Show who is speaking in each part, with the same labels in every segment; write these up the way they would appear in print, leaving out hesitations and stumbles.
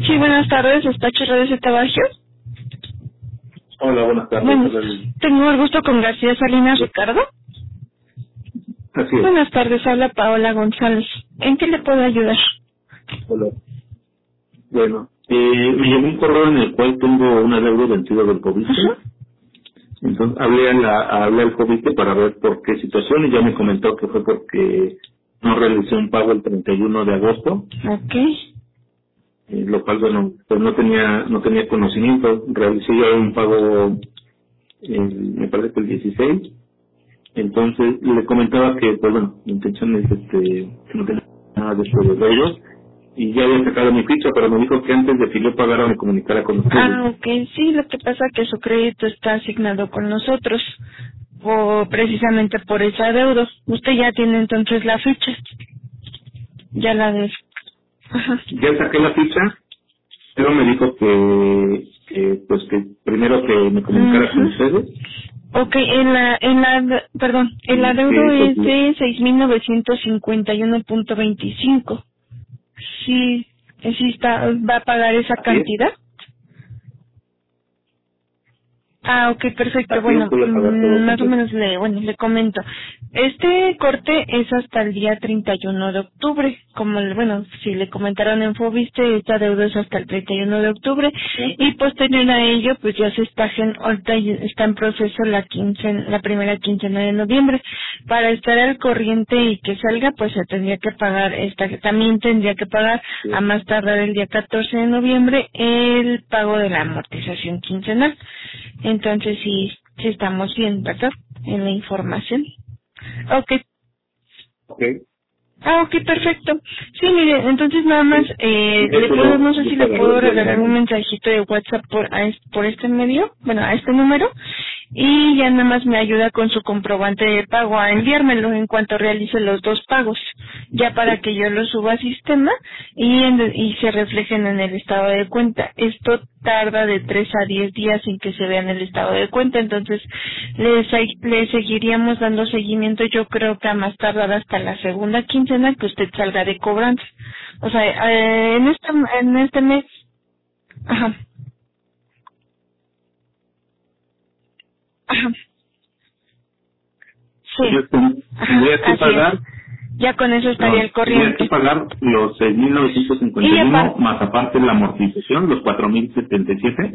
Speaker 1: Sí, buenas tardes, despacho de Tabagio.
Speaker 2: Hola, buenas tardes.
Speaker 1: Bueno, tengo el gusto con García Salinas Ricardo.
Speaker 2: Así es.
Speaker 1: Buenas tardes, habla Paola González. ¿En qué le puedo ayudar?
Speaker 2: Hola. Bueno, me llegó un correo en el cual tengo una deuda vencida del COVID. Entonces hablé al COVID para ver por qué situación y ya me comentó que fue porque no realicé un pago el 31 de agosto.
Speaker 1: Ok.
Speaker 2: Lo cual, bueno, pues no tenía conocimiento. Realicé ya un pago, me parece que el 16. Entonces le comentaba que, pues bueno, mi intención es que no tenga nada de esto de deudas. Y ya había sacado mi ficha, pero me dijo que antes de que yo pagara me comunicara con ustedes.
Speaker 1: Ah, ok. Sí, lo que pasa es que su crédito está asignado con nosotros, o precisamente por esa deuda. Usted ya tiene entonces la ficha. Ya la de... Ajá.
Speaker 2: Ya saqué la ficha, pero me dijo pues que primero que me comunicara con ustedes.
Speaker 1: Ok, perdón, el
Speaker 2: Y
Speaker 1: adeudo
Speaker 2: que,
Speaker 1: es de 6.951.25. Sí, sí está, ¿va a pagar esa
Speaker 2: así es,
Speaker 1: cantidad? Ah, ok, perfecto.
Speaker 2: así es,
Speaker 1: Bueno,
Speaker 2: voy a pagar todo
Speaker 1: más o
Speaker 2: completo.
Speaker 1: menos le comento. Este corte es hasta el día 31 de octubre. Como, si le comentaron en Fobiste, esta deuda es hasta el 31 de octubre.
Speaker 2: ¿Sí?
Speaker 1: Y posterior a ello, pues ya se está, ahorita ya está en proceso la primera quincena de noviembre. Para estar al corriente y que salga, pues se tendría que pagar también tendría que pagar
Speaker 2: Sí.
Speaker 1: a más tardar el día 14 de noviembre el pago de la amortización quincenal. Entonces sí estamos bien, ¿verdad? En la información. Ok.
Speaker 2: Ok.
Speaker 1: Ah, ok, perfecto. Sí, mire, entonces nada más,
Speaker 2: Sí. Y eso
Speaker 1: no sé
Speaker 2: yo
Speaker 1: si le
Speaker 2: pagaré
Speaker 1: puedo
Speaker 2: el día de
Speaker 1: regalar un
Speaker 2: mañana.
Speaker 1: mensajito de WhatsApp por este medio, a este número, y ya nada más me ayuda con su comprobante de pago a enviármelo en cuanto realice los dos pagos, ya para que yo lo suba al sistema y se reflejen en el estado de cuenta. Esto tarda de 3 a 10 días sin que se vea en el estado de cuenta, entonces le seguiríamos dando seguimiento, yo creo que a más tardar hasta la segunda quincena que usted salga de cobranza. O sea, en este mes, ajá, ajá,
Speaker 2: Yo
Speaker 1: sí, ajá,
Speaker 2: tendría que
Speaker 1: así es.
Speaker 2: pagar,
Speaker 1: Ya con eso estaría el
Speaker 2: tendría que
Speaker 1: corriente.
Speaker 2: pagar los
Speaker 1: Y
Speaker 2: 6.951,
Speaker 1: aparte,
Speaker 2: más aparte la amortización, los 4.077.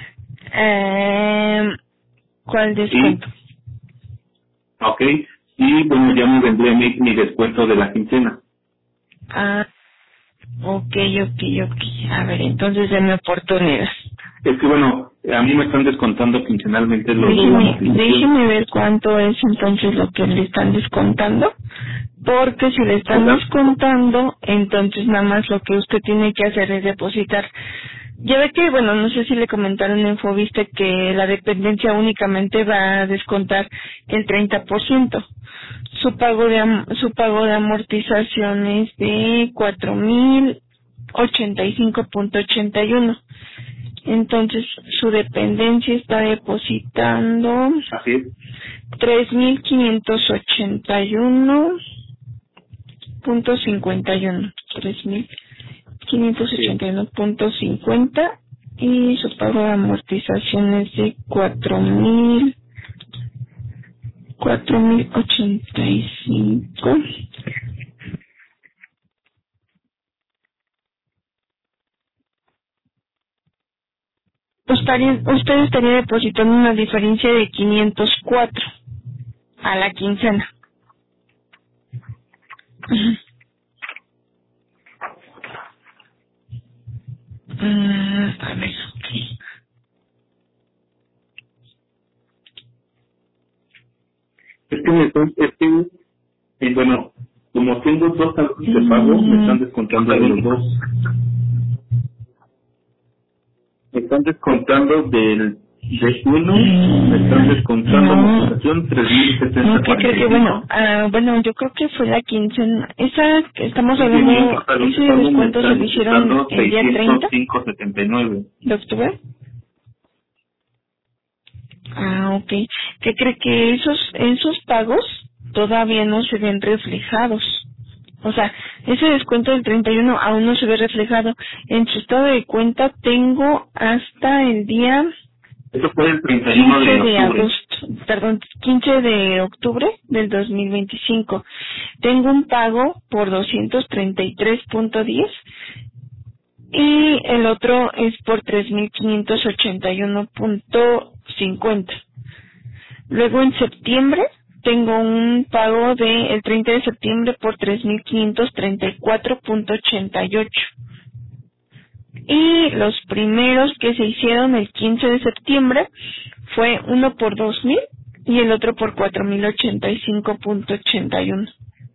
Speaker 1: ¿cuál descuento?
Speaker 2: Y, ok, y bueno, ya me vendría mi descuento de la quincena.
Speaker 1: Ah, ok. A ver, entonces denme oportunidad.
Speaker 2: Es que bueno, a mí me están descontando quincenalmente lo de la amortización.
Speaker 1: Déjeme ver cuánto es entonces lo que le están descontando, porque si le están
Speaker 2: ¿Verdad?
Speaker 1: descontando, entonces nada más lo que usted tiene que hacer es depositar. Ya ve que, no sé si le comentaron en Fobiste que la dependencia únicamente va a descontar el 30%. Su pago de amortización es de 4.085.81. Entonces, su dependencia está depositando
Speaker 2: Así es.
Speaker 1: 3.581.51. 3.581.50 y su pago de amortización es de 4.085. Usted estaría depositando una diferencia de 504 a la quincena. Ujú. A ver, ok.
Speaker 2: Bueno, como tengo dos talones de pago, me están descontando de los dos. Me están descontando de uno, me están descontando
Speaker 1: No,
Speaker 2: amortización 3.070.45.
Speaker 1: ¿qué cree que yo creo que fue la quincena. Esa que estamos
Speaker 2: Y en mi
Speaker 1: hablando,
Speaker 2: otro talón de
Speaker 1: ese
Speaker 2: pago me
Speaker 1: descuento se
Speaker 2: están
Speaker 1: lo hicieron
Speaker 2: descontando
Speaker 1: el día 30
Speaker 2: 605.79.
Speaker 1: de octubre. Ah, ok. ¿Qué cree que esos pagos todavía no se ven reflejados? O sea, ese descuento del 31 aún no se ve reflejado. En su estado de cuenta tengo hasta el día
Speaker 2: Eso fue el
Speaker 1: 15
Speaker 2: 31 de
Speaker 1: de
Speaker 2: octubre.
Speaker 1: agosto, perdón, 15 de octubre del 2025. Tengo un pago por 233.10 y el otro es por 3.581.50. Luego en septiembre tengo un pago de el 30 de septiembre por 3.534.88. Y los primeros que se hicieron el 15 de septiembre fue uno por 2.000 y el otro por 4.085.81.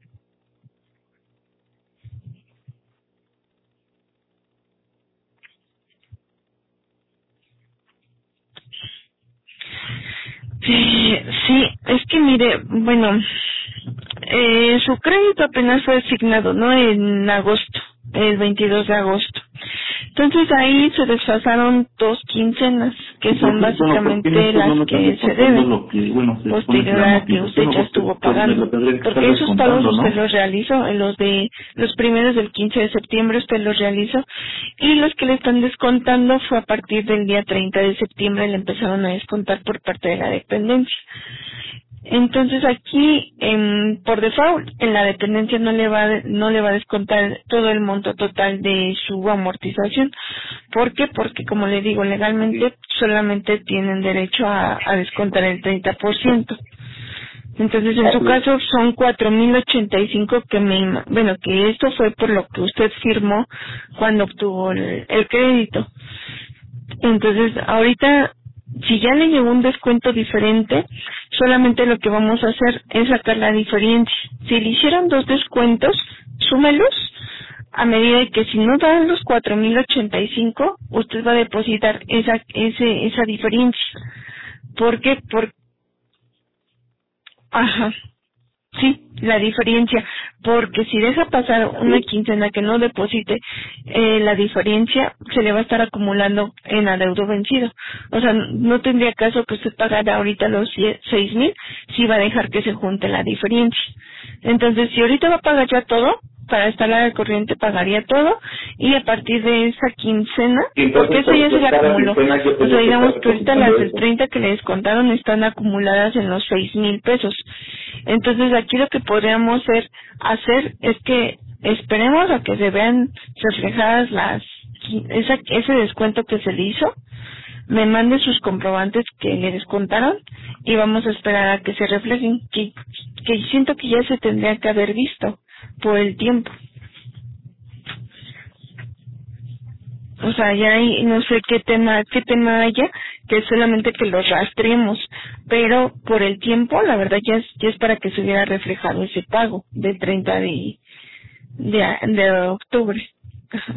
Speaker 1: Sí, es que mire, bueno, su crédito apenas fue asignado, ¿no? En agosto, el 22 de agosto. Entonces ahí se desfasaron 2 quincenas, que son básicamente las que se deben, posterior a que usted ya estuvo pagando. Porque esos pagos usted los realizó, los primeros del 15 de septiembre usted los realizó, y los que le están descontando fue a partir del día 30 de septiembre, le empezaron a descontar por parte de la dependencia. Entonces aquí, por default, en la dependencia no le va a descontar todo el monto total de su amortización. ¿Por qué? Porque, como le digo, legalmente solamente tienen derecho a descontar el 30%. Entonces, en su caso, son 4.085 que esto fue por lo que usted firmó cuando obtuvo el crédito. Entonces, ahorita, si ya le llegó un descuento diferente, solamente lo que vamos a hacer es sacar la diferencia. Si le hicieron 2 descuentos, súmelos, a medida de que si no dan los 4.085, usted va a depositar esa diferencia. ¿Por qué? Ajá. Sí, la diferencia, porque si deja pasar una quincena que no deposite, la diferencia se le va a estar acumulando en adeudo vencido. O sea, no tendría caso que usted pagara ahorita los 6.000 si va a dejar que se junte la diferencia. Entonces, si ahorita va a pagar ya todo, para estar al corriente pagaría todo, y a partir de esa quincena, porque eso ya se le acumuló. O sea, digamos que ahorita las del 30 que le descontaron están acumuladas en los 6.000 pesos. Entonces aquí lo que podríamos hacer es que esperemos a que se vean reflejadas ese descuento que se le hizo, me mande sus comprobantes que le descontaron y vamos a esperar a que se reflejen, que siento que ya se tendría que haber visto por el tiempo. O sea, ya hay, no sé qué tema haya, que es solamente que los rastreemos, pero por el tiempo, la verdad ya es para que se hubiera reflejado ese pago del 30 de octubre. Ajá.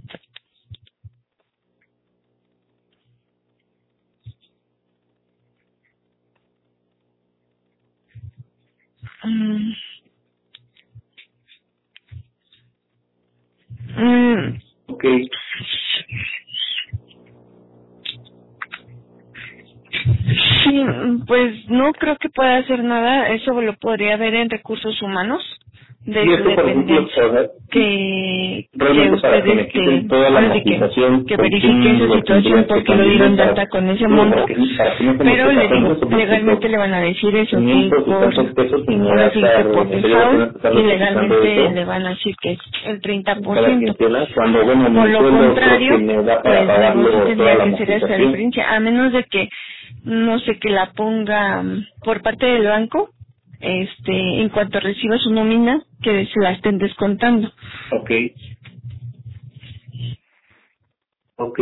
Speaker 2: Ok.
Speaker 1: Sí, pues no creo que pueda hacer nada, eso lo podría ver en recursos humanos de su dependencia, que ustedes que verifiquen esa situación porque lo dieron de alta con ese monto, pero le digo, legalmente le van a decir eso, que ahora sí que por default y legalmente le van a decir que es el 30%. Por lo contrario, pues luego sí tendría que ser esa diferencia, a menos de que no sé, que la ponga por parte del banco, en cuanto reciba su nómina, que se la estén descontando.
Speaker 2: Ok. Ok.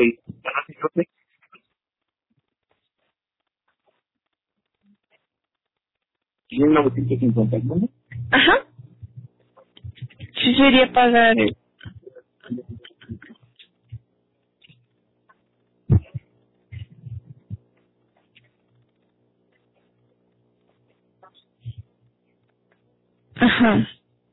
Speaker 2: 1951.
Speaker 1: Ajá. Sí sería pagar Ajá.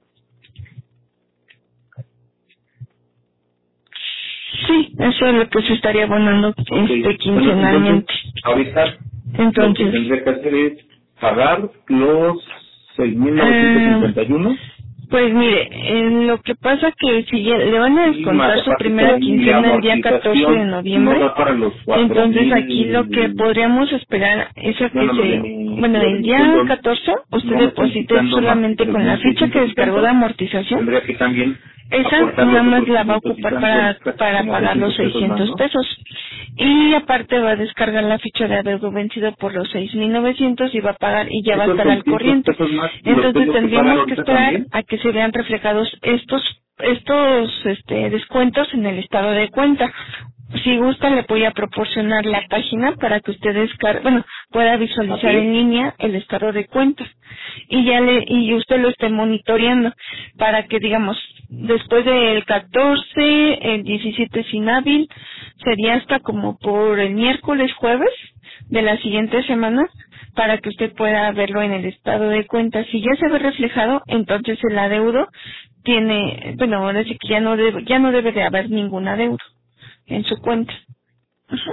Speaker 1: Sí, eso es lo que se estaría abonando quincenalmente.
Speaker 2: Ahorita
Speaker 1: Entonces,
Speaker 2: lo que tendría que hacer es pagar los 6.951
Speaker 1: Pues mire, lo que pasa que si le van a
Speaker 2: Y más
Speaker 1: descontar su
Speaker 2: aparte
Speaker 1: primera
Speaker 2: con mi
Speaker 1: quincena el día 14 de
Speaker 2: amortización, no
Speaker 1: noviembre,
Speaker 2: da para los
Speaker 1: entonces aquí lo que
Speaker 2: 4,000.
Speaker 1: podríamos esperar es a que
Speaker 2: Bueno,
Speaker 1: bueno,
Speaker 2: lo de
Speaker 1: el
Speaker 2: mi
Speaker 1: día
Speaker 2: sueldo
Speaker 1: 14 usted
Speaker 2: no me están
Speaker 1: deposite
Speaker 2: quitando más que
Speaker 1: solamente con la ficha que
Speaker 2: 3,600 y
Speaker 1: descargó de
Speaker 2: tantos.
Speaker 1: amortización.
Speaker 2: Tendría que también
Speaker 1: Esa
Speaker 2: aportar
Speaker 1: nada
Speaker 2: los
Speaker 1: más
Speaker 2: otros
Speaker 1: la va a
Speaker 2: 500 y
Speaker 1: ocupar
Speaker 2: tantos,
Speaker 1: para
Speaker 2: como
Speaker 1: pagar los
Speaker 2: 600 pesos más,
Speaker 1: 600
Speaker 2: ¿no?
Speaker 1: pesos. Y aparte va a descargar la ficha de adeudo vencido por los 6,900 y va a pagar y ya va a
Speaker 2: Esos
Speaker 1: estar al
Speaker 2: 600
Speaker 1: corriente.
Speaker 2: pesos más los
Speaker 1: Entonces
Speaker 2: tengo que pagar
Speaker 1: tendríamos que
Speaker 2: ahorita
Speaker 1: esperar
Speaker 2: también.
Speaker 1: a que se vean reflejados estos descuentos en el estado de cuenta. Si gusta le voy a proporcionar la página para que usted pueda visualizar
Speaker 2: Así es.
Speaker 1: en línea el estado de cuenta y usted lo esté monitoreando para que digamos después del 14, el 17 sin hábil, sería hasta como por el miércoles, jueves de la siguiente semana para que usted pueda verlo en el estado de cuenta. Si ya se ve reflejado, entonces el adeudo ahora sí que ya no debe de haber ningún adeudo en su cuenta. Ajá.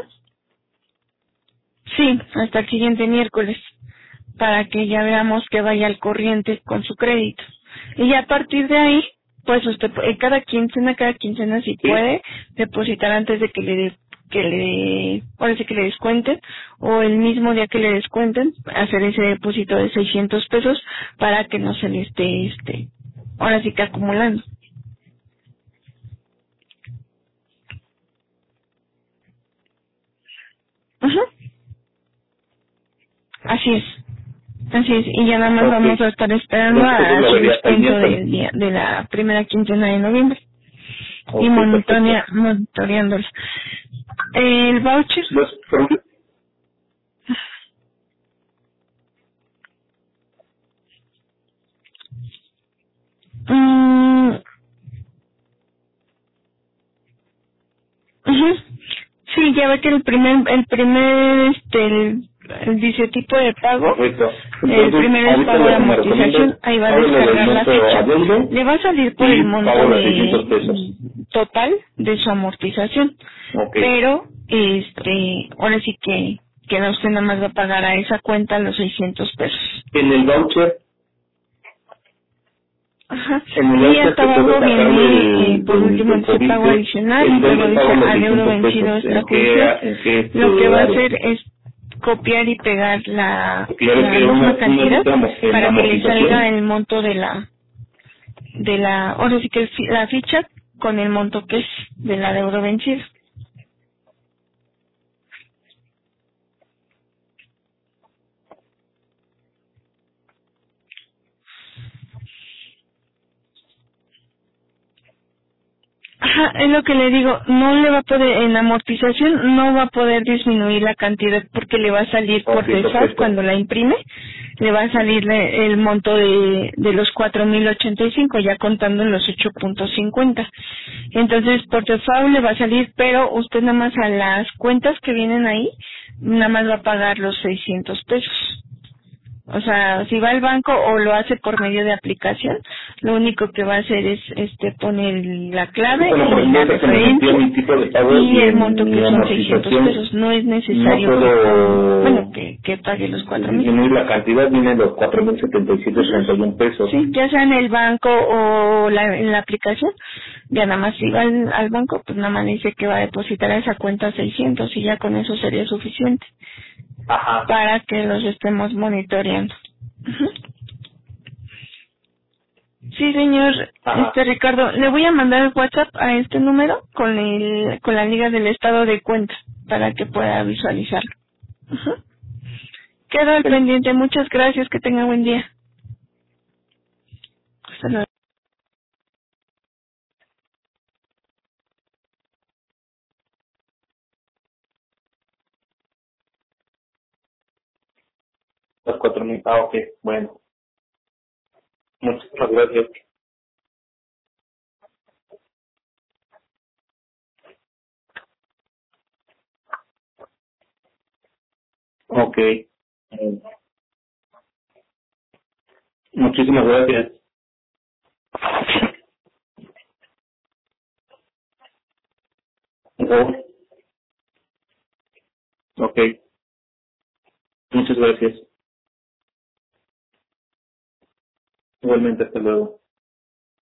Speaker 1: Sí, hasta el siguiente miércoles, para que ya veamos que vaya al corriente con su crédito. Y ya a partir de ahí, pues usted cada quincena si
Speaker 2: Sí.
Speaker 1: puede depositar antes de ahora sí que le descuenten, o el mismo día que le descuenten, hacer ese depósito de 600 pesos para que no se le esté, ahora sí que acumulando. Ajá. Así es. Así es, y ya nada más
Speaker 2: Ok.
Speaker 1: vamos a estar esperando
Speaker 2: Entonces eso
Speaker 1: a
Speaker 2: lo
Speaker 1: su
Speaker 2: vería hasta el
Speaker 1: descuento
Speaker 2: miércoles.
Speaker 1: del día, de la primera quincena de noviembre y
Speaker 2: Ok, perfecto.
Speaker 1: monitoreándolo. El voucher,
Speaker 2: Los, por ejemplo,
Speaker 1: mm, ujú. Sí, ya ve que el dice tipo de pago,
Speaker 2: correcto.
Speaker 1: el
Speaker 2: Entonces,
Speaker 1: primero es
Speaker 2: ahorita
Speaker 1: pago de
Speaker 2: lo que me recomienda
Speaker 1: amortización,
Speaker 2: es
Speaker 1: ahí va a
Speaker 2: pago lo del
Speaker 1: descargar la
Speaker 2: monto
Speaker 1: ficha.
Speaker 2: adeudo
Speaker 1: Le va a salir por el
Speaker 2: y pago
Speaker 1: monto
Speaker 2: los 600 pesos.
Speaker 1: total de su amortización,
Speaker 2: Ok.
Speaker 1: pero ahora sí que no, usted nada más va a pagar a esa cuenta los 600 pesos.
Speaker 2: En el voucher,
Speaker 1: Ajá.
Speaker 2: en el
Speaker 1: Y
Speaker 2: voucher
Speaker 1: hasta
Speaker 2: que puedo
Speaker 1: abajo
Speaker 2: sacar
Speaker 1: viene, por último,
Speaker 2: del
Speaker 1: dice pago
Speaker 2: COVID,
Speaker 1: adicional
Speaker 2: ¿en
Speaker 1: y luego
Speaker 2: dónde
Speaker 1: dice
Speaker 2: pago los
Speaker 1: adeudo
Speaker 2: 600
Speaker 1: vencido
Speaker 2: pesos?
Speaker 1: extrajudicial.
Speaker 2: En qué
Speaker 1: Lo que va a
Speaker 2: área?
Speaker 1: hacer es copiar y pegar
Speaker 2: Porque ya ves
Speaker 1: la
Speaker 2: que
Speaker 1: misma
Speaker 2: uno
Speaker 1: cantidad
Speaker 2: dice en
Speaker 1: para que le salga
Speaker 2: amortización.
Speaker 1: el monto ahora sí que la ficha con el monto que es de la deuda vencida. Ajá, es lo que le digo, no le va a poder, en la amortización no va a poder disminuir la cantidad porque le va a salir por
Speaker 2: Ok,
Speaker 1: default
Speaker 2: perfecto.
Speaker 1: cuando la imprime, le va a salir el monto de los 4,085 ya contando los 8,50. Entonces por default le va a salir, pero usted nada más a las cuentas que vienen ahí, nada más va a pagar los 600 pesos. O sea, si va al banco o lo hace por medio de aplicación, lo único que va a hacer es poner la clave
Speaker 2: Bueno, por
Speaker 1: y
Speaker 2: ejemplo,
Speaker 1: la
Speaker 2: ahorita que me metí
Speaker 1: referencia
Speaker 2: a mi tipo de pago
Speaker 1: y
Speaker 2: y
Speaker 1: el
Speaker 2: en
Speaker 1: monto que
Speaker 2: mi
Speaker 1: son 600
Speaker 2: amortización,
Speaker 1: pesos. No es
Speaker 2: no
Speaker 1: necesario
Speaker 2: puedo
Speaker 1: que pague los 4,000.
Speaker 2: disminuir la cantidad, vienen los 4,077.31 pesos.
Speaker 1: Sí, ya sea en el banco o en la aplicación, ya nada más si va al banco, pues nada más dice que va a depositar a esa cuenta 600 y ya con eso sería suficiente
Speaker 2: Ajá.
Speaker 1: para que los estemos monitoreando. Ujú. Sí, señor,
Speaker 2: Ajá.
Speaker 1: Ricardo, le voy a mandar el WhatsApp a este número con la liga del estado de cuenta para que pueda visualizarlo. Ujú. Quedo al pendiente. Muchas gracias. Que tenga buen día. Hasta luego.
Speaker 2: Los 4,000. Ah, ok. Bueno. Muchísimas gracias. Ok. Muchísimas gracias. Oh, ok. Muchas gracias. Igualmente, hasta luego.